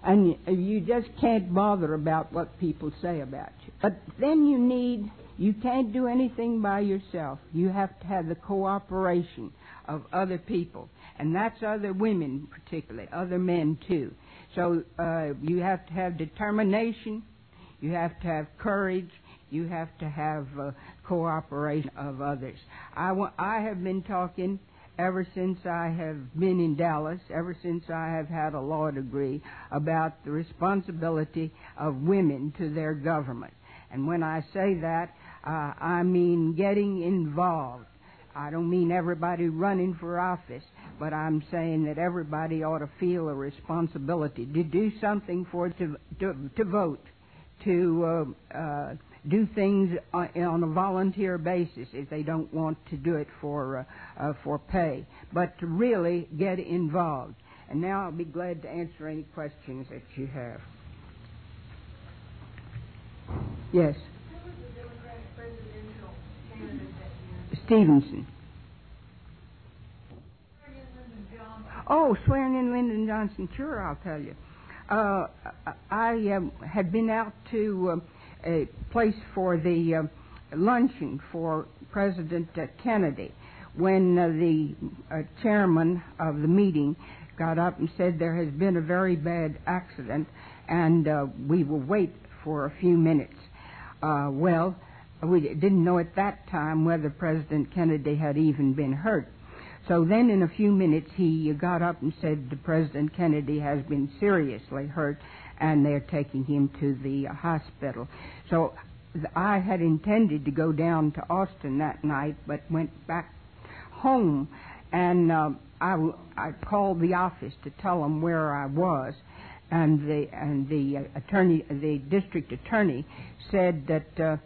and you just can't bother about what people say about you. But then you can't do anything by yourself. You have to have the cooperation of other people, and that's other women particularly, other men too. So you have to have determination, you have to have courage, you have to have cooperation of others. I have been talking ever since I have been in Dallas, ever since I have had a law degree, about the responsibility of women to their government. And when I say that, I mean getting involved. I don't mean everybody running for office, but I'm saying that everybody ought to feel a responsibility to do something to vote, to do things on a volunteer basis if they don't want to do it for pay, but to really get involved. And now I'll be glad to answer any questions that you have. Yes. Who was the Democratic presidential candidate that year? Stevenson. Swearing in Lyndon Johnson. Oh, swearing in Lyndon Johnson. Sure, I'll tell you. I had been out to a place for the luncheon for President Kennedy when the chairman of the meeting got up and said there has been a very bad accident and we will wait for a few minutes. Well, we didn't know at that time whether President Kennedy had even been hurt. So then in a few minutes he got up and said President Kennedy has been seriously hurt and they're taking him to the hospital. So I had intended to go down to Austin that night, but went back home, and I called the office to tell them where I was, and the district attorney said that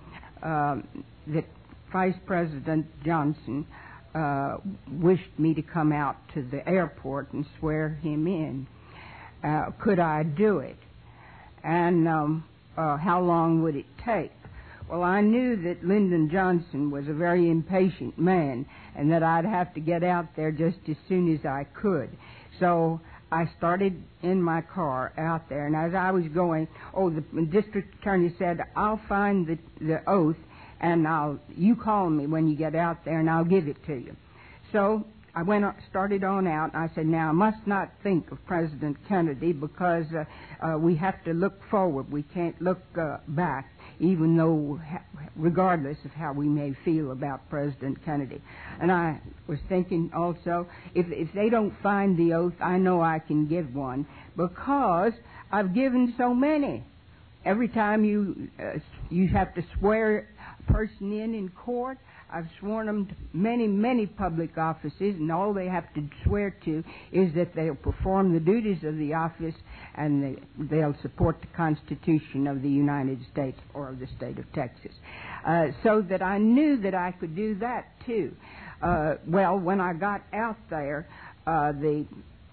Vice President Johnson wished me to come out to the airport and swear him in. Could I do it? And how long would it take? Well, I knew that Lyndon Johnson was a very impatient man and that I'd have to get out there just as soon as I could. So I started in my car out there, and as I was going, the district attorney said, I'll find the oath and you call me when you get out there and I'll give it to you. So I started on out, and I said, now I must not think of President Kennedy because we have to look forward. We can't look back, even though, regardless of how we may feel about President Kennedy. And I was thinking also, if they don't find the oath, I know I can give one because I've given so many. Every time you have to swear a person in court, I've sworn them to many, many public offices, and all they have to swear to is that they'll perform the duties of the office and they'll support the Constitution of the United States or of the state of Texas. So that I knew that I could do that too. Well, when I got out there, the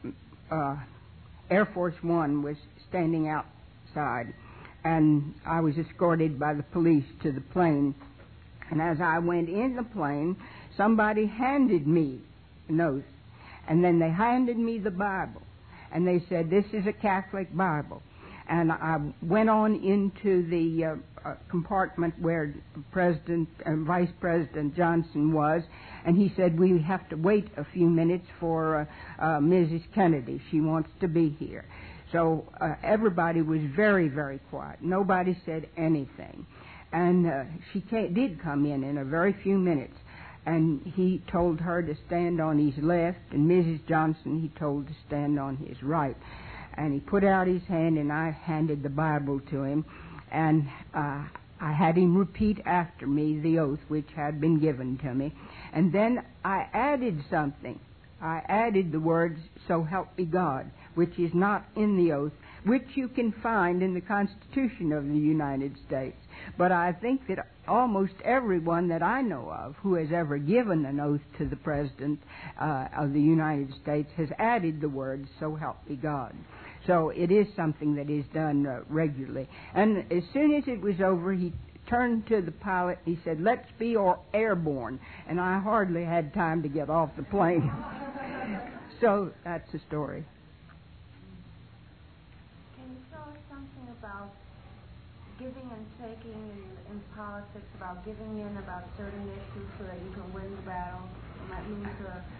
Air Force One was standing outside, and I was escorted by the police to the plane. And as I went in the plane, somebody handed me an oath. And then they handed me the Bible. And they said, this is a Catholic Bible. And I went on into the compartment where President and Vice President Johnson was. And he said, we have to wait a few minutes for Mrs. Kennedy. She wants to be here. So everybody was very, very quiet. Nobody said anything. And she did come in a very few minutes. And he told her to stand on his left, and Mrs. Johnson he told to stand on his right. And he put out his hand, and I handed the Bible to him. And I had him repeat after me the oath which had been given to me. And then I added something. I added the words, so help me God, which is not in the oath, which you can find in the Constitution of the United States. But I think that almost everyone that I know of who has ever given an oath to the President of the United States has added the words, so help me God. So it is something that is done regularly. And as soon as it was over, he turned to the pilot and he said, let's be airborne. And I hardly had time to get off the plane. So that's the story. tell us something about giving and taking in politics, about giving in about certain issues so that you can win the battle? And that means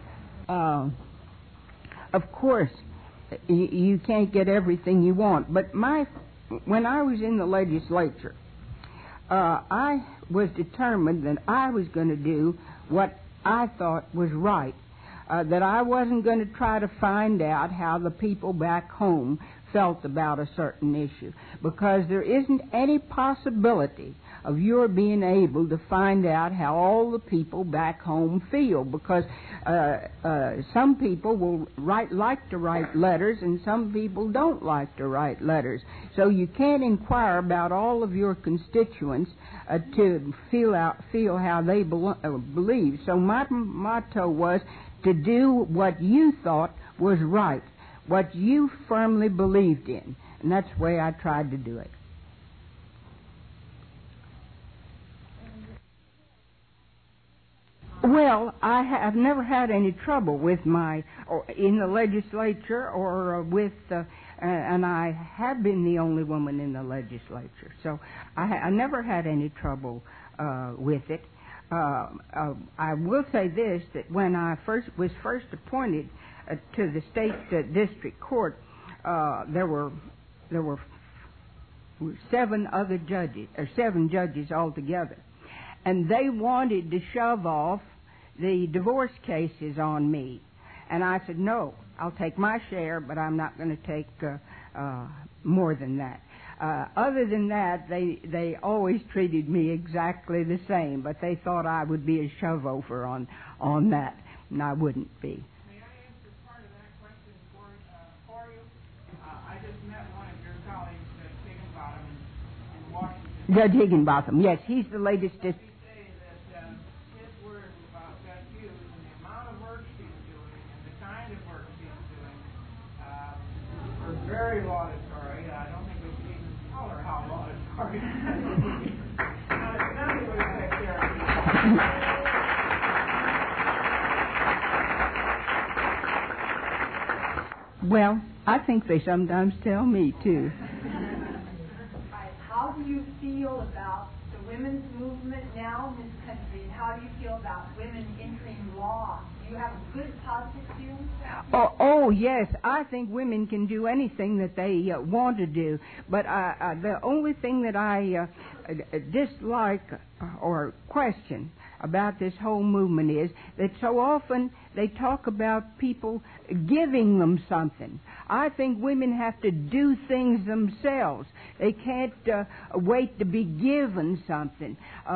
of course, you can't get everything you want. But when I was in the legislature, I was determined that I was going to do what I thought was right. That I wasn't going to try to find out how the people back home felt about a certain issue, because there isn't any possibility of your being able to find out how all the people back home feel, because some people will like to write letters and some people don't like to write letters. So you can't inquire about all of your constituents to feel how they believe. So my motto was to do what you thought was right, what you firmly believed in. And that's the way I tried to do it. Well, I've never had any trouble with in the legislature or with, and I have been the only woman in the legislature. So I never had any trouble with it. I will say this, that when I was first appointed to the state district court, there were 7 judges altogether, and they wanted to shove off the divorce cases on me, and I said, no, I'll take my share, but I'm not going to take more than that. Other than that, they always treated me exactly the same, but they thought I would be a shove-over on that, and I wouldn't be. May I answer part of that question for you? I just met one of your colleagues, Higginbotham, in Washington. Judge Higginbotham, yes, he's the latest. Let me say that his words about Judge Hughes and the amount of work she's doing and the kind of work she's doing were very laudatory. I don't think we should even tell her how laudatory. Now, nobody would take care of you. Well, I think they sometimes tell me, too. How do you feel about the women's movement now in this country, and how do you feel about women entering law? Do you have a good, positive feeling? Oh, yes. I think women can do anything that they want to do. But the only thing that I dislike or question about this whole movement is that so often they talk about people giving them something. I think women have to do things themselves. They can't wait to be given something.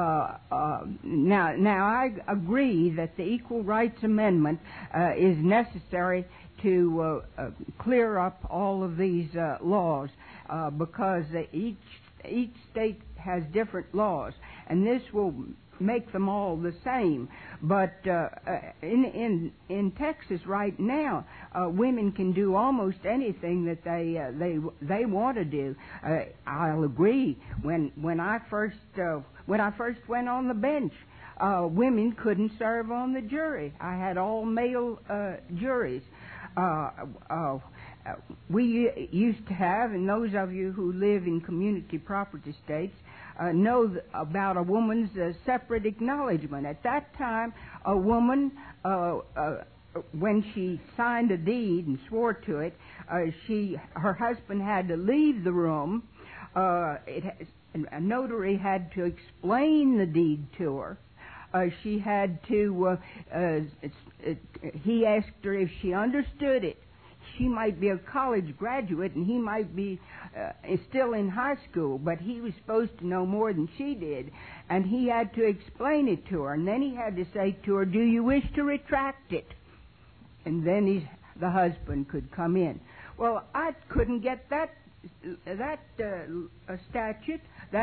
Now I agree that the Equal Rights Amendment is necessary to clear up all of these laws because each state has different laws, and this will make them all the same. But in Texas right now, women can do almost anything that they want to do. I'll agree. When I first went on the bench, women couldn't serve on the jury. I had all male juries. We used to have, and those of you who live in community property states know about a woman's separate acknowledgement. At that time, a woman, when she signed a deed and swore to it, her husband had to leave the room. A notary had to explain the deed to her. She had to. He asked her if she understood it. She might be a college graduate and he might be still in high school, but he was supposed to know more than she did, and he had to explain it to her, and then he had to say to her, do you wish to retract it? And then the husband could come in. Well, I couldn't get that statute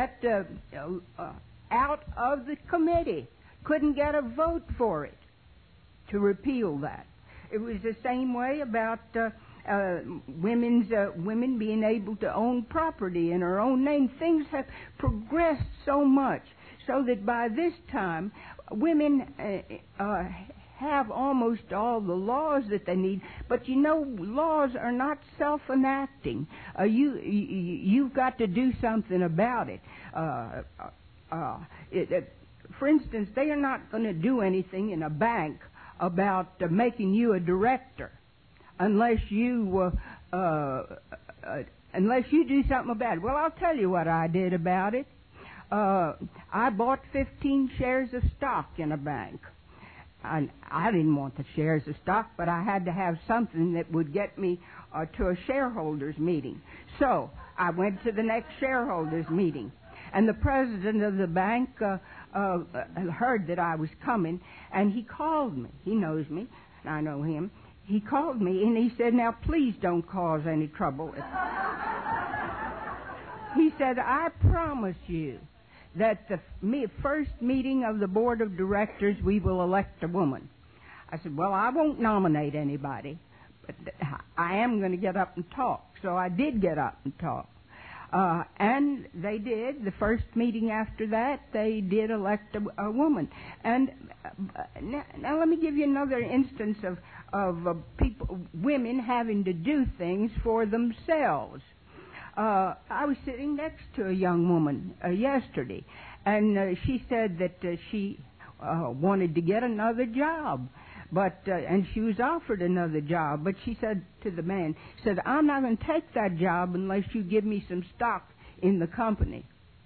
out of the committee. Couldn't get a vote for it to repeal that. It was the same way about women being able to own property in her own name. Things have progressed so much so that by this time women have almost all the laws that they need, but you know, laws are not self-enacting. You've got to do something about it. For instance, they are not going to do anything in a bank about making you a director unless you do something about it. Well, I'll tell you what I did about it. I bought 15 shares of stock in a bank. I didn't want the shares of stock, but I had to have something that would get me to a shareholders meeting. So I went to the next shareholders meeting, and the president of the bank heard that I was coming, and he called me. He knows me, and I know him. He called me, and he said, "Now, please don't cause any trouble." He said, "I promise you that the first meeting of the board of directors, we will elect a woman." I said, "Well, I won't nominate anybody, but I am going to get up and talk." So I did get up and talk. And they did. The first meeting after that, they did elect a woman. And now let me give you another instance of women having to do things for themselves. I was sitting next to a young woman yesterday, and she said that she wanted to get another job, and she was offered another job, but she said to the man, said, "I'm not going to take that job unless you give me some stock in the company."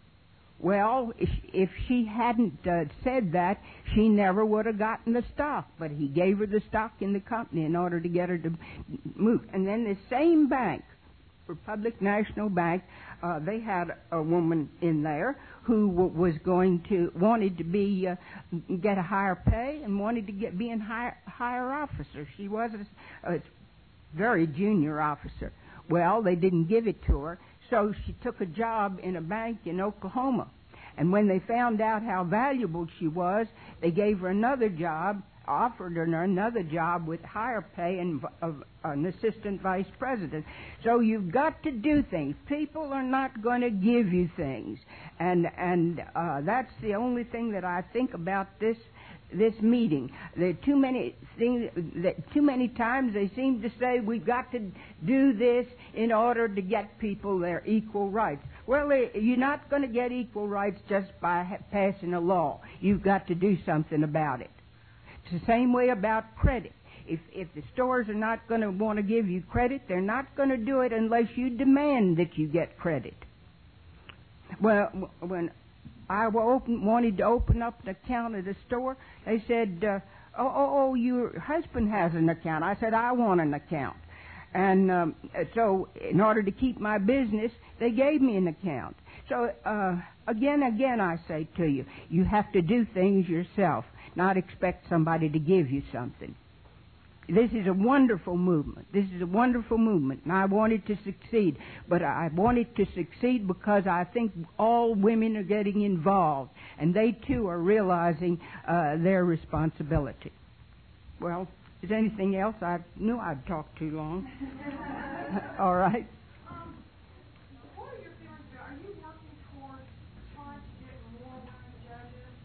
Well, if she hadn't said that, she never would have gotten the stock, but he gave her the stock in the company in order to get her to move. And then the same bank, Republic National Bank, they had a woman in there who wanted to get a higher pay and wanted to be a higher officer. She was a very junior officer. Well, they didn't give it to her, so she took a job in a bank in Oklahoma. And when they found out how valuable she was, they gave her another job, offered her another job with higher pay and an assistant vice president. So you've got to do things. People are not going to give you things, and that's the only thing that I think about this meeting. There are too many things. Too many times they seem to say we've got to do this in order to get people their equal rights. Well, you're not going to get equal rights just by passing a law. You've got to do something about it. It's the same way about credit. If the stores are not going to want to give you credit, they're not going to do it unless you demand that you get credit. Well, when I wanted to open up an account at a store, they said, your husband has an account. I said, I want an account. And so in order to keep my business, they gave me an account. So again, I say to you, you have to do things yourself, not expect somebody to give you something. This is a wonderful movement. And I wanted to succeed. But I wanted to succeed because I think all women are getting involved, and they too are realizing their responsibility. Well, is there anything else? I knew I'd talk too long. All right. What are your feelings? Are you working towards trying to get more women judges?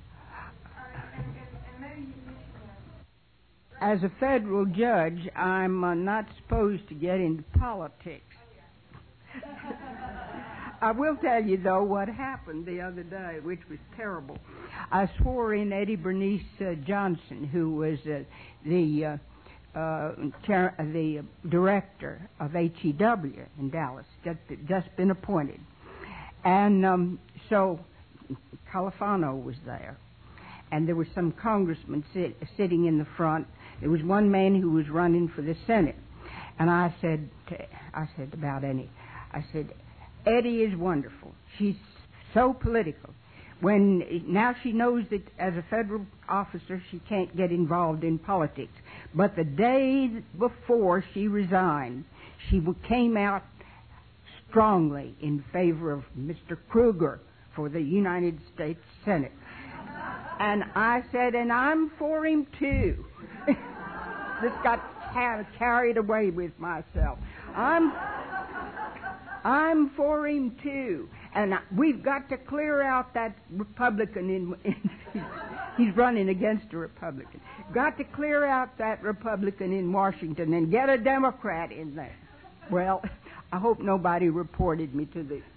And maybe you mentioned that. As a federal judge, I'm not supposed to get into politics. I will tell you, though, what happened the other day, which was terrible. I swore in Eddie Bernice Johnson, who was the director of HEW in Dallas, just been appointed. And so Califano was there. And there were some congressmen sitting in the front. There was one man who was running for the Senate. And I said about Eddie, I said, Eddie is wonderful. She's so political. Now she knows that as a federal officer she can't get involved in politics. But the day before she resigned, she came out strongly in favor of Mr. Kruger for the United States Senate. And I said, and I'm for him too. Just got carried away with myself. I'm for him too. And we've got to clear out that Republican he's running against a Republican. Got to clear out that Republican in Washington and get a Democrat in there. Well, I hope nobody reported me to the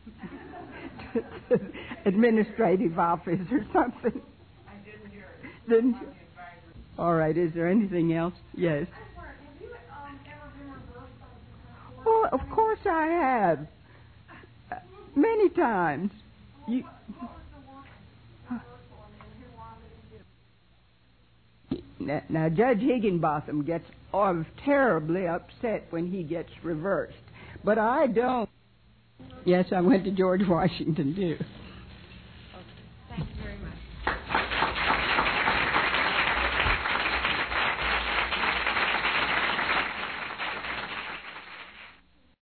administrative office or something. I didn't hear it. Didn't you? All right, is there anything else? Yes. Have you ever been reversed on the Supreme Court? Well, of course I have. Many times. You, What was the worst reversal and who wanted to do it? now, Judge Higginbotham gets terribly upset when he gets reversed. But I don't. Yes, I went to George Washington, too.